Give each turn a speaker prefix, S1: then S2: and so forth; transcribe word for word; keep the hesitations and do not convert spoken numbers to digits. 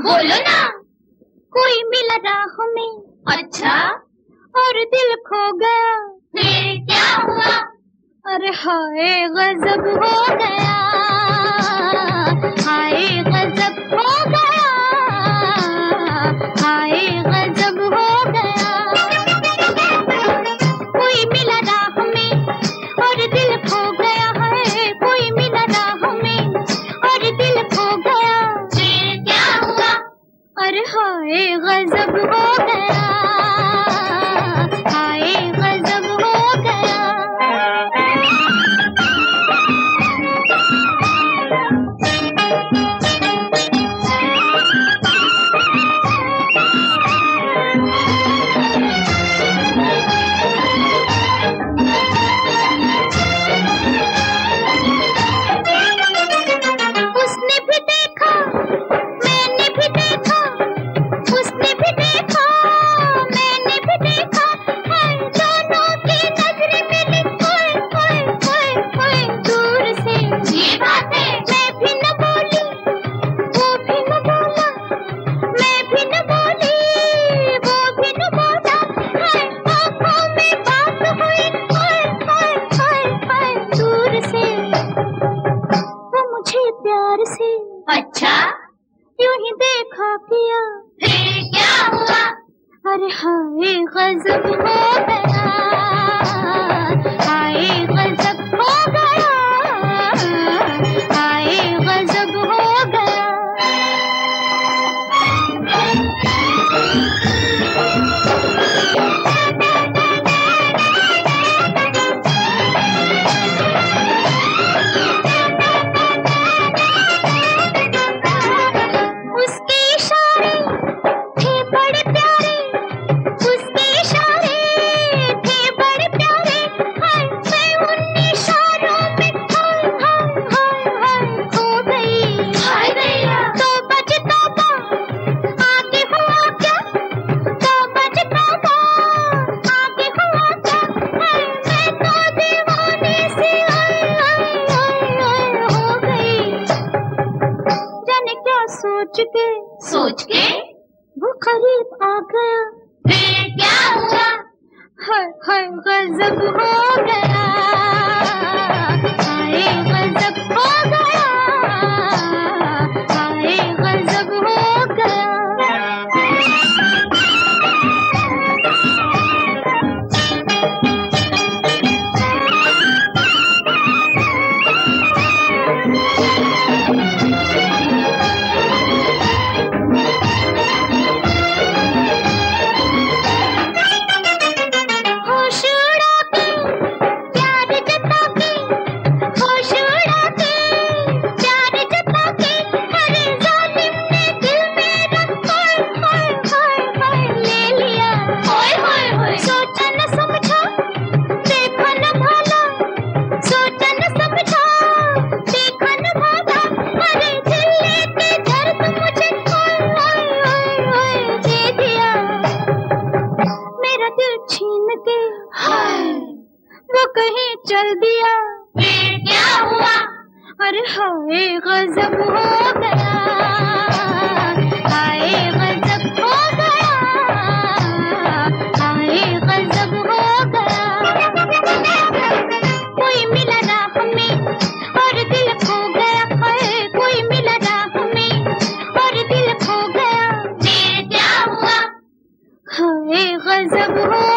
S1: बोलो ना।
S2: कोई मिला राह में।
S1: अच्छा।
S2: और दिल खो गया।
S1: फिर क्या हुआ?
S2: अरे हाय गजब हो गया, हाय गजब हो गया, हाय गजब हो गया। कोई मिला राह में और दिल खो गया है, कोई मिला राह में और दिल खो गया।
S1: फिर क्या हुआ?
S2: अरे हाय गजब हो गया, हाय गजब हो गया। उसने भी देखा, मैंने भी देखा, उसने भी देखा, मैंने भी देखा, है दोनों की नजरें मिली, ओए ओए ओए ओए दूर से।
S1: ये बात है।
S2: मैं भी न बोली, वो भी न बोला, मैं भी न बोली, वो भी न बोला, है आँखों में बात हुई, ओए ओए ओए ओए दूर से। वो मुझे प्यार से
S1: अच्छा।
S2: यूं ही देखा किया।
S1: फिर क्या हुआ?
S2: अरे हाय गजब हो गया, हाय गजब हो गया, हाय गजब हो गया। उसके इशारे थे बड़े प्यारे, उसके इशारे थे बड़े प्यारे, हाय मैं उन इशारों में हाय हाय हाय हाय खो गई।
S1: हाय दैया।
S2: तो बज तौबा, आगे हुआ क्या? तो बज तौबा, आगे हुआ क्या? हाय मैं तो दीवाने से हाय हाय हाय हाय हो गई। जाने क्या सोच के
S1: सोच के?
S2: वो करीब आ गया।
S1: फिर क्या हुआ?
S2: हाय हाय गजब हो गया, हाय गजब हो गया, हाय गजब हो गया। होश उड़ा के प्यार जता के, होश उड़ा के प्यार जता के, अरे जालिम ने दिल मेरा हाय हाय हाय हाय ले लिया।
S1: ओए होए होए।
S2: सोचा न समझा, देखा न भाला, सोचा न समझा, देखा न भाला, अरे दिल लेके दर्द मुझे हाय हाय हाय हाय दे दिया। मेरा दिल छीन के
S1: हाय।
S2: वो कहीं चल दिया।
S1: फिर क्या हुआ?
S2: अरे हाय गजब हो गया, हाय गजब हो गया, हाय गजब हो गया। कोई मिला राह में और दिल खो गया, हाय कोई मिला राह में और दिल खो गया।
S1: फिर क्या हुआ?
S2: हाय गजब हो